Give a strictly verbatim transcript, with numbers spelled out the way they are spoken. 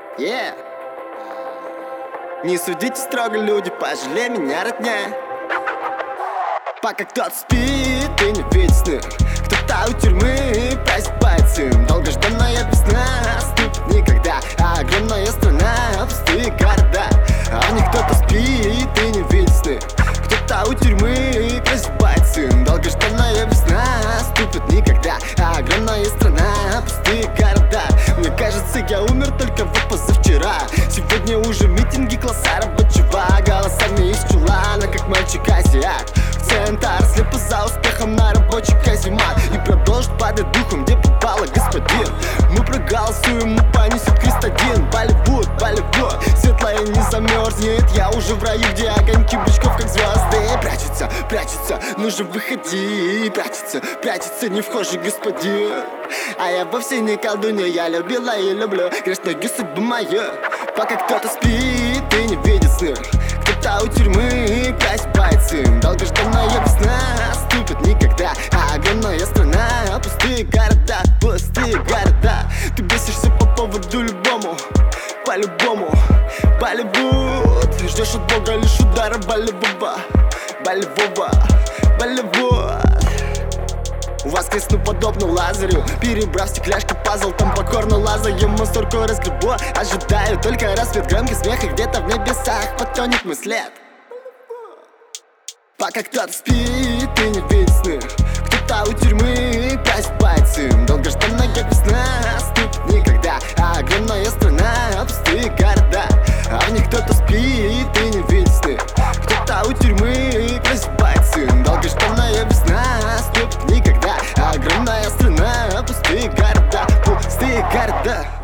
Yeah. Не судите строго, люди, пожалей меня, родня. Пока кто-то спит и не видит сны, кто-то у тюрьмы просыпается. Долгожданная весна наступит никогда, а огромная страна, пустые города. А в них кто-то спит и не видит сны, кто-то у тюрьмы просыпается. Долгожданная весна наступит никогда, а огромная страна, пустые города. Мне кажется, я умер только вот позавчера. Сегодня уже митинги класса рабочего, голосами из чулана, как мальчик-азиат. Центр слепо за успехом на рабочий каземат, и продолжит падать духом, где попало, господин. Мы проголосуем, мы понесет крест один. Болливуд, Болливуд, светлое не замерзнет. Я уже в раю, где огоньки бычков как звезды. Прячется, прячется, ну же выходи. Прячется, прячется, не вхожий господин. А я вовсе не колдунья, я любила и люблю грешную судьбу мою. Пока кто-то спит и не видит сны, кто-то у тюрьмы просыпается. Долгожданная весна наступит никогда, а огромная страна, пустые города, пустые города. Ты бесишься по поводу любому, по-любому, Болливуд. Ждешь от Бога лишь удара болевого, болевого, болевого. Воскресну подобно Лазарю, перебрав стекляшки пазл, там покорно лазаю, мусорку разгребу. Ожидаю только рассвет, громкий смех, и где-то в небесах потонет мой след. Пока кто-то спит и не видит сны, кто-то у тюрьмы просыпается. Долгожданная весна наступит никогда, а огромная страна, пустые города. А в них кто-то спит и не видит сны, кто-то у тюрьмы просыпается. Долгожданная весна наступит никогда, а огромная страна, пустые города, пустые города.